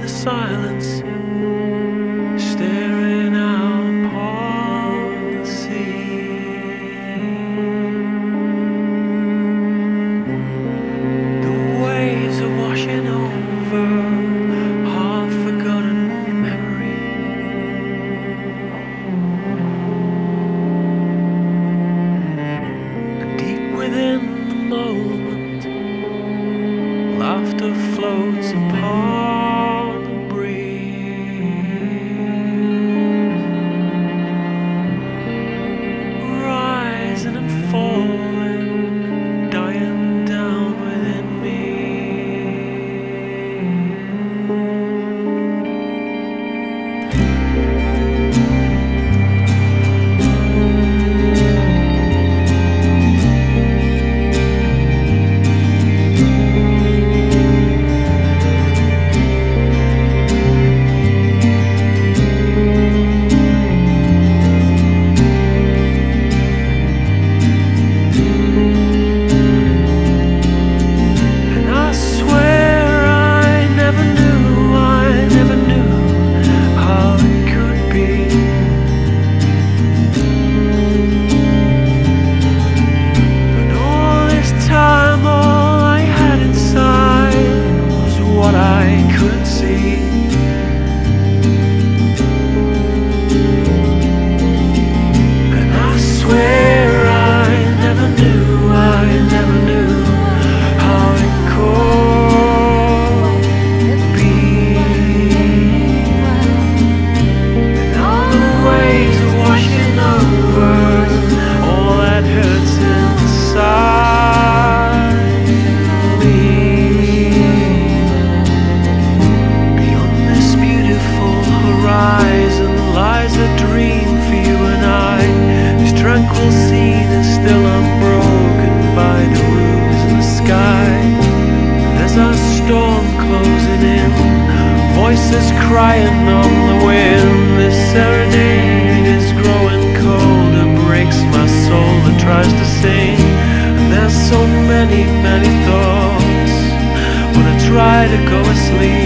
the silence, staring out upon the sea. The waves are washing over half-forgotten memory. And deep within the moment, laughter floats upon the breeze, rising and falling, dying down within me. Tranquil scene is still unbroken by the ruins in the sky. There's a storm closing in, voices crying on the wind. This serenade is growing colder, breaks my soul that tries to sing. And there's so many, many thoughts when I try to go asleep.